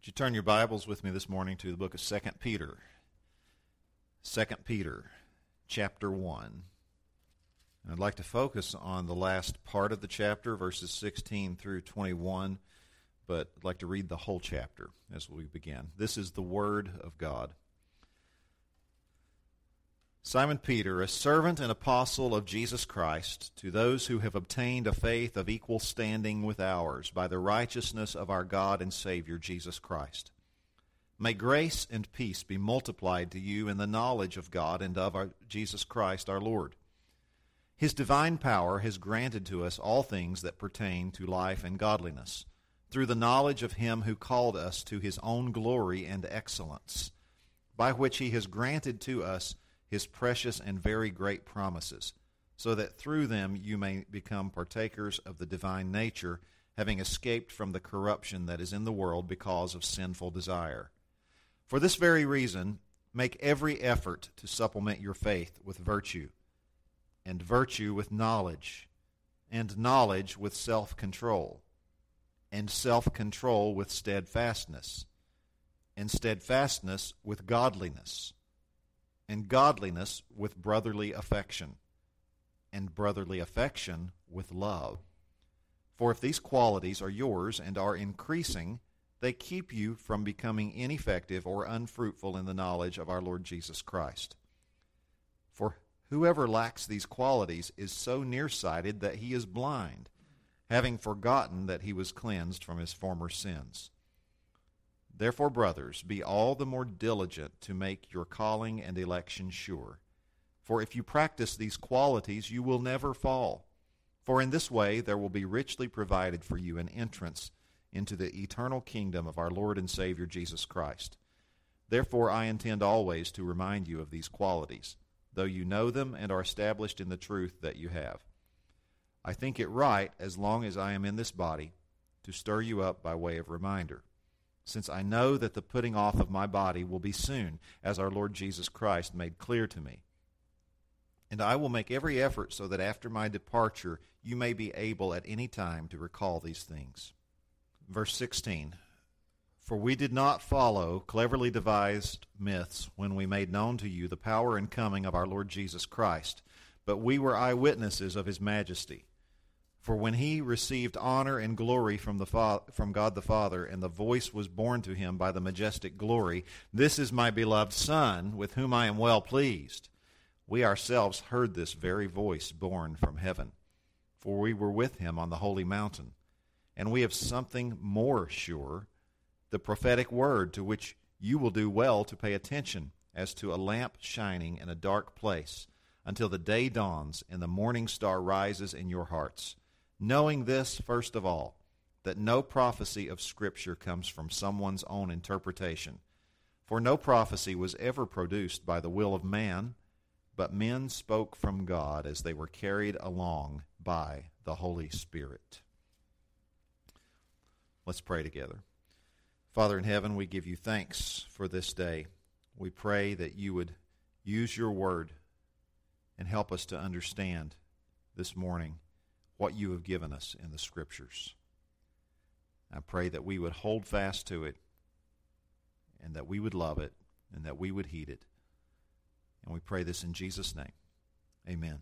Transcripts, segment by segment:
Would you turn your Bibles with me this morning to the book of 2 Peter? 2 Peter, chapter 1. And I'd like to focus on the last part of the chapter, verses 16 through 21, but I'd like to read the whole chapter as we begin. This is the Word of God. Simon Peter, a servant and apostle of Jesus Christ, to those who have obtained a faith of equal standing with ours by the righteousness of our God and Savior Jesus Christ. May grace and peace be multiplied to you in the knowledge of God and of our Jesus Christ our Lord. His divine power has granted to us all things that pertain to life and godliness, through the knowledge of Him who called us to His own glory and excellence, by which He has granted to us His precious and very great promises, so that through them you may become partakers of the divine nature, having escaped from the corruption that is in the world because of sinful desire. For this very reason, make every effort to supplement your faith with virtue, and virtue with knowledge, and knowledge with self-control, and self-control with steadfastness, and steadfastness with godliness, and godliness with brotherly affection, and brotherly affection with love. For if these qualities are yours and are increasing, they keep you from becoming ineffective or unfruitful in the knowledge of our Lord Jesus Christ. For whoever lacks these qualities is so nearsighted that he is blind, having forgotten that he was cleansed from his former sins. Therefore, brothers, be all the more diligent to make your calling and election sure. For if you practice these qualities, you will never fall. For in this way there will be richly provided for you an entrance into the eternal kingdom of our Lord and Savior Jesus Christ. Therefore I intend always to remind you of these qualities, though you know them and are established in the truth that you have. I think it right, as long as I am in this body, to stir you up by way of reminder, since I know that the putting off of my body will be soon, as our Lord Jesus Christ made clear to me. And I will make every effort so that after my departure you may be able at any time to recall these things. Verse 16, For we did not follow cleverly devised myths when we made known to you the power and coming of our Lord Jesus Christ, but we were eyewitnesses of His majesty. For when He received honor and glory from God the Father, and the voice was borne to Him by the majestic glory, This is my beloved Son, with whom I am well pleased. We ourselves heard this very voice borne from heaven, for we were with Him on the holy mountain. And we have something more sure, the prophetic word, to which you will do well to pay attention, as to a lamp shining in a dark place, until the day dawns and the morning star rises in your hearts. Knowing this, first of all, that no prophecy of Scripture comes from someone's own interpretation. For no prophecy was ever produced by the will of man, but men spoke from God as they were carried along by the Holy Spirit. Let's pray together. Father in heaven, we give you thanks for this day. We pray that you would use your word and help us to understand this morning what you have given us in the Scriptures. I pray that we would hold fast to it, and that we would love it, and that we would heed it. And we pray this in Jesus' name. Amen.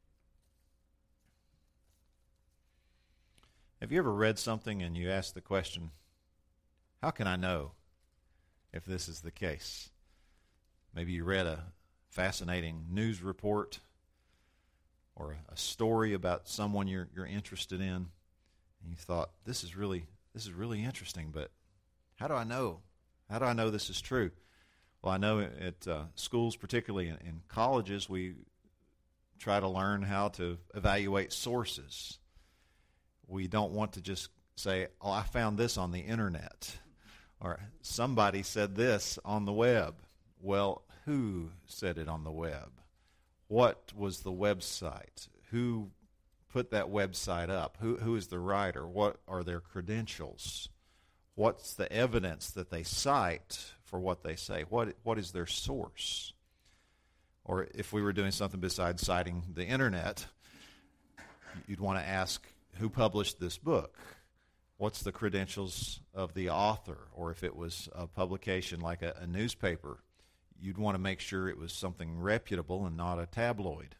Have you ever read something and you ask the question, how can I know if this is the case? Maybe you read a fascinating news report or a story about someone you're interested in, and you thought, this is really interesting, but how do I know? How do I know this is true? Well, I know at schools, particularly in colleges, we try to learn how to evaluate sources. We don't want to just say, oh, I found this on the internet, or somebody said this on the web. Well, who said it on the web? What was the website? Who put that website up? Who is the writer? What are their credentials? What's the evidence that they cite for what they say? What is their source? Or if we were doing something besides citing the internet, you'd want to ask, who published this book? what's the credentials of the author? Or if it was a publication like a newspaper, you'd want to make sure it was something reputable and not a tabloid.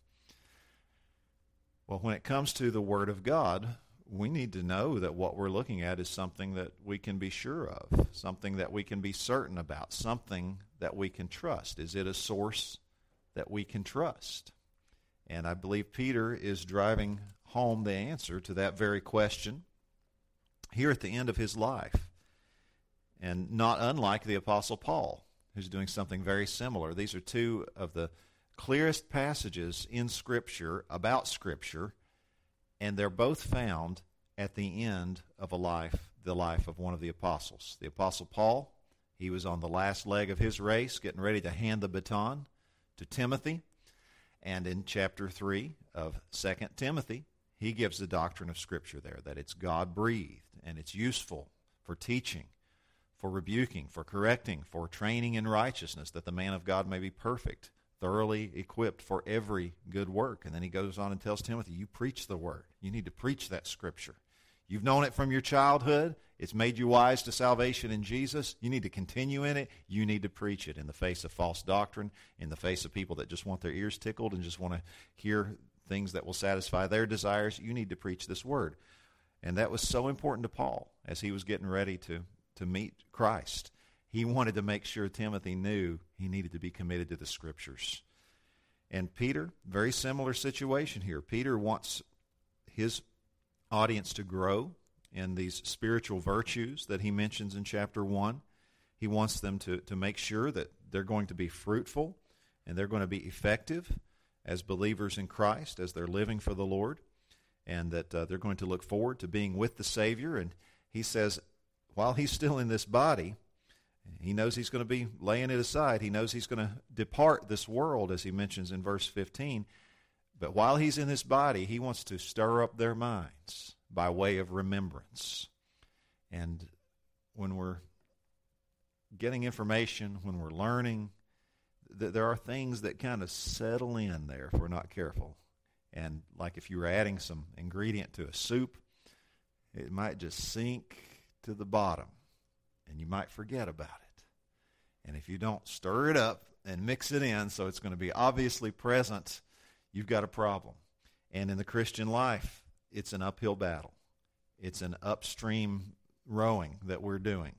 Well, when it comes to the Word of God, we need to know that what we're looking at is something that we can be sure of, something that we can be certain about, something that we can trust. Is it a source that we can trust? And I believe Peter is driving home the answer to that very question here at the end of his life. And not unlike the Apostle Paul, who's doing something very similar. These are two of the clearest passages in Scripture about Scripture, and they're both found at the end of the life of one of the apostles. The Apostle Paul, he was on the last leg of his race, getting ready to hand the baton to Timothy. And in chapter 3 of 2 Timothy, he gives the doctrine of Scripture there, that it's God-breathed, and it's useful for teaching, for rebuking, for correcting, for training in righteousness, that the man of God may be perfect, thoroughly equipped for every good work. And then he goes on and tells Timothy, you preach the word. You need to preach that Scripture. You've known it from your childhood. It's made you wise to salvation in Jesus. You need to continue in it. You need to preach it in the face of false doctrine, in the face of people that just want their ears tickled and just want to hear things that will satisfy their desires. You need to preach this word. And that was so important to Paul as he was getting ready to meet Christ. He wanted to make sure Timothy knew he needed to be committed to the Scriptures. And Peter, very similar situation here. Peter wants his audience to grow in these spiritual virtues that he mentions in chapter 1. He wants them to make sure that they're going to be fruitful and they're going to be effective as believers in Christ, as they're living for the Lord, and that they're going to look forward to being with the Savior. And he says, while he's still in this body, he knows he's going to be laying it aside. He knows he's going to depart this world, as he mentions in verse 15. But while he's in this body, he wants to stir up their minds by way of remembrance. And when we're getting information, when we're learning, there are things that kind of settle in there if we're not careful. And like if you were adding some ingredient to a soup, it might just sink to the bottom, and you might forget about it. And if you don't stir it up and mix it in so it's going to be obviously present, you've got a problem. And in the Christian life, it's an uphill battle. It's an upstream rowing that we're doing.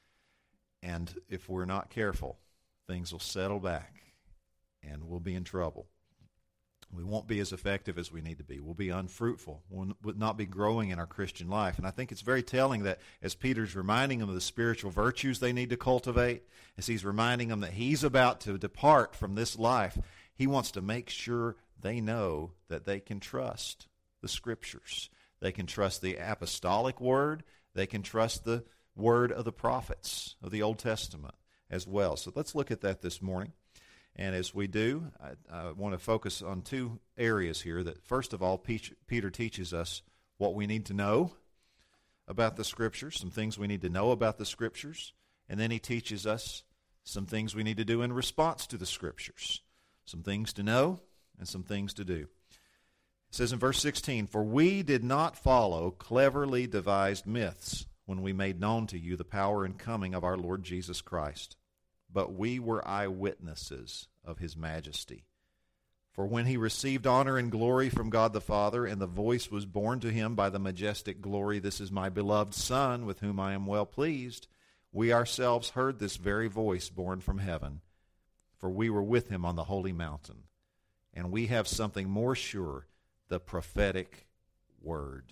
And if we're not careful, things will settle back, and we'll be in trouble. We won't be as effective as we need to be. We'll be unfruitful. We'll not be growing in our Christian life. And I think it's very telling that as Peter's reminding them of the spiritual virtues they need to cultivate, as he's reminding them that he's about to depart from this life, he wants to make sure they know that they can trust the Scriptures. They can trust the apostolic word. They can trust the word of the prophets of the Old Testament as well. So let's look at that this morning. And as we do, I want to focus on two areas here. That first of all, Peter teaches us what we need to know about the Scriptures, some things we need to know about the Scriptures. And then he teaches us some things we need to do in response to the Scriptures. Some things to know and some things to do. It says in verse 16, "For we did not follow cleverly devised myths when we made known to you the power and coming of our Lord Jesus Christ. But we were eyewitnesses of his majesty. For when he received honor and glory from God the Father, and the voice was borne to him by the majestic glory, 'This is my beloved Son, with whom I am well pleased,' we ourselves heard this very voice borne from heaven. For we were with him on the holy mountain. And we have something more sure, the prophetic word."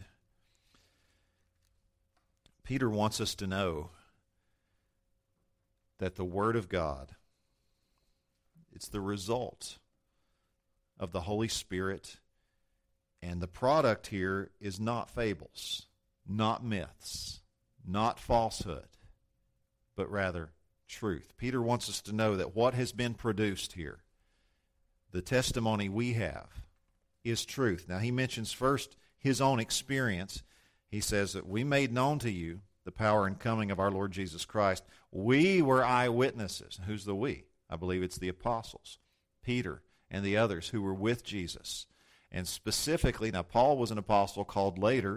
Peter wants us to know that the Word of God, it's the result of the Holy Spirit, and the product here is not fables, not myths, not falsehood, but rather truth. Peter wants us to know that what has been produced here, the testimony we have, is truth. Now he mentions first his own experience. He says that we made known to you the power and coming of our Lord Jesus Christ. We were eyewitnesses. Who's the we? I believe it's the apostles, Peter and the others who were with Jesus. And specifically, now Paul was an apostle called later,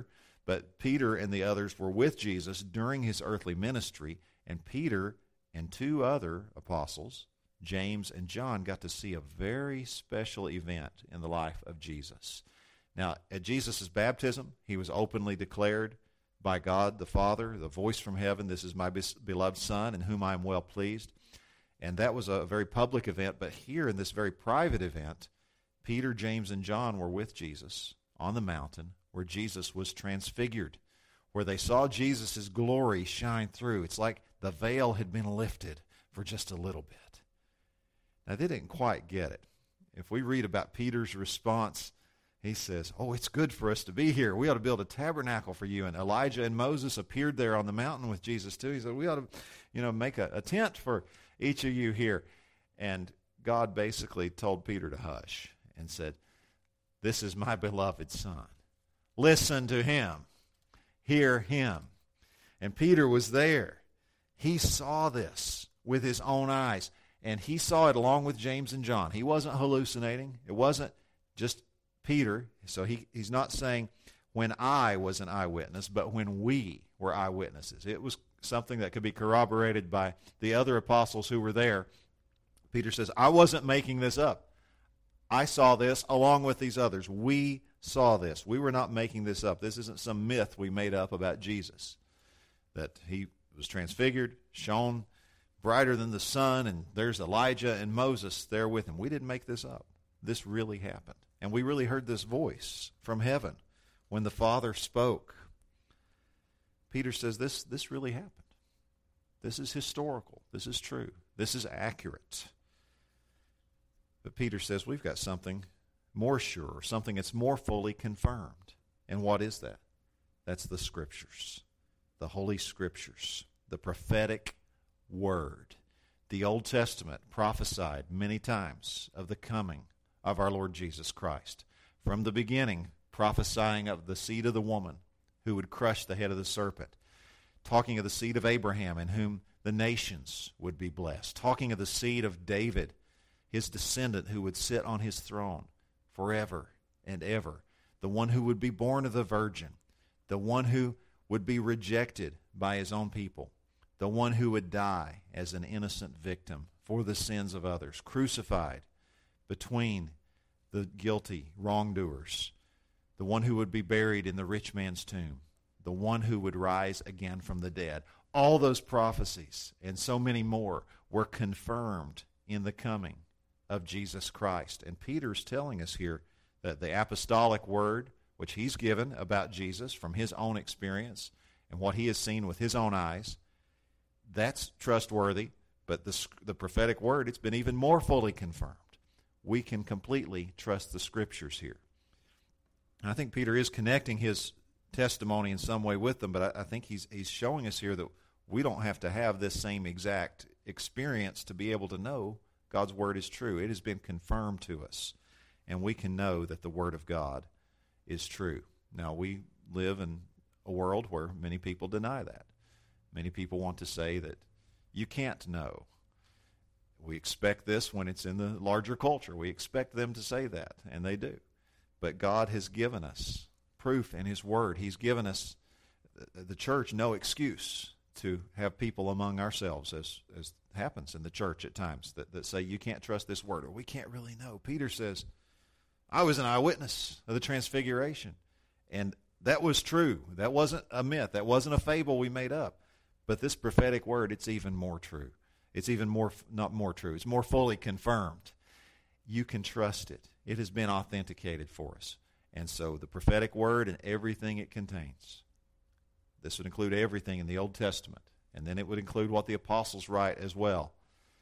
But Peter and the others were with Jesus during his earthly ministry, and Peter and two other apostles, James and John, got to see a very special event in the life of Jesus. Now, at Jesus' baptism, he was openly declared by God the Father, the voice from heaven, "This is my beloved Son, in whom I am well pleased." And that was a very public event. But here in this very private event, Peter, James, and John were with Jesus on the mountain where Jesus was transfigured, where they saw Jesus' glory shine through. It's like the veil had been lifted for just a little bit. Now, they didn't quite get it. If we read about Peter's response, he says, "Oh, it's good for us to be here. We ought to build a tabernacle for you." And Elijah and Moses appeared there on the mountain with Jesus too. He said, "We ought to, make a tent for each of you here." And God basically told Peter to hush and said, "This is my beloved Son. Listen to him. Hear him." And Peter was there. He saw this with his own eyes. And he saw it along with James and John. He wasn't hallucinating. It wasn't just Peter. So he's not saying when I was an eyewitness, but when we were eyewitnesses. It was something that could be corroborated by the other apostles who were there. Peter says, "I wasn't making this up. I saw this along with these others. We saw this. We were not making this up. This isn't some myth we made up about Jesus, that he was transfigured, shone brighter than the sun, and there's Elijah and Moses there with him. We didn't make this up. This really happened. And we really heard this voice from heaven when the Father spoke." Peter says this really happened. This is historical. This is true. This is accurate. But Peter says we've got something more sure, something that's more fully confirmed. And what is that? That's the Scriptures, the Holy Scriptures, the prophetic Word. The Old Testament prophesied many times of the coming of our Lord Jesus Christ. From the beginning, prophesying of the seed of the woman who would crush the head of the serpent. Talking of the seed of Abraham in whom the nations would be blessed. Talking of the seed of David, his descendant who would sit on his throne forever and ever. The one who would be born of the virgin. The one who would be rejected by his own people. The one who would die as an innocent victim for the sins of others, crucified between the guilty wrongdoers. The one who would be buried in the rich man's tomb. The one who would rise again from the dead. All those prophecies and so many more were confirmed in the coming of Jesus Christ. And Peter's telling us here that the apostolic word, which he's given about Jesus from his own experience and what he has seen with his own eyes, that's trustworthy, but the prophetic word, it's been even more fully confirmed. We can completely trust the Scriptures here. And I think Peter is connecting his testimony in some way with them, but I think he's showing us here that we don't have to have this same exact experience to be able to know God's Word is true. It has been confirmed to us, and we can know that the Word of God is true. Now, we live in a world where many people deny that. Many people want to say that you can't know. We expect this when it's in the larger culture. We expect them to say that, and they do. But God has given us proof in His Word. He's given us, the church, no excuse to have people among ourselves, as happens in the church at times, that say you can't trust this Word, or we can't really know. Peter says, I was an eyewitness of the Transfiguration, and that was true. That wasn't a myth. That wasn't a fable we made up. But this prophetic word, it's even more true. It's even more, not more true, it's more fully confirmed. You can trust it. It has been authenticated for us. And so the prophetic word and everything it contains, this would include everything in the Old Testament. And then it would include what the apostles write as well,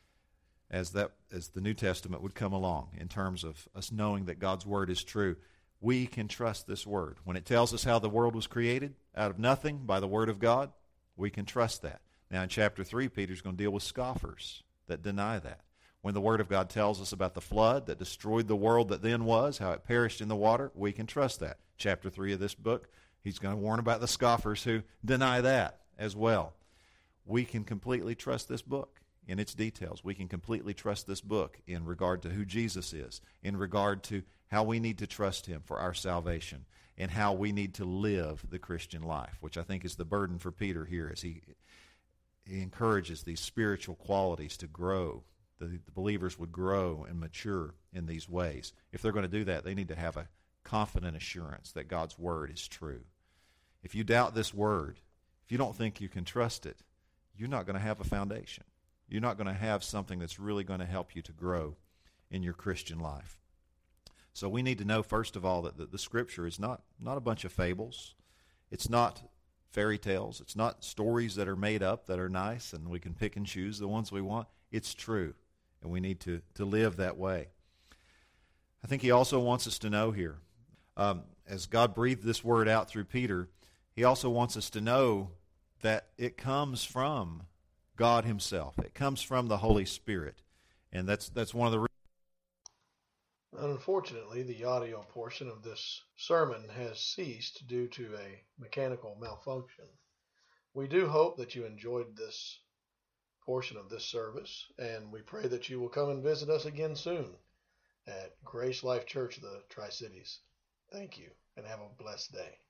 as the New Testament would come along in terms of us knowing that God's Word is true. We can trust this Word. When it tells us how the world was created out of nothing by the Word of God, we can trust that. Now in chapter 3, Peter's going to deal with scoffers that deny that. When the Word of God tells us about the flood that destroyed the world that then was, how it perished in the water, we can trust that. Chapter 3 of this book, he's going to warn about the scoffers who deny that as well. We can completely trust this book in its details. We can completely trust this book in regard to who Jesus is, in regard to how we need to trust him for our salvation, and how we need to live the Christian life, which I think is the burden for Peter here as he encourages these spiritual qualities to grow. The believers would grow and mature in these ways. If they're going to do that, they need to have a confident assurance that God's word is true. If you doubt this word, if you don't think you can trust it, you're not going to have a foundation. You're not going to have something that's really going to help you to grow in your Christian life. So we need to know, first of all, that the Scripture is not a bunch of fables. It's not fairy tales. It's not stories that are made up that are nice and we can pick and choose the ones we want. It's true, and we need to live that way. I think he also wants us to know here, as God breathed this word out through Peter, he also wants us to know that it comes from God himself. It comes from the Holy Spirit, and that's one of the reasons. Unfortunately, the audio portion of this sermon has ceased due to a mechanical malfunction. We do hope that you enjoyed this portion of this service, and we pray that you will come and visit us again soon at Grace Life Church of the Tri-Cities. Thank you, and have a blessed day.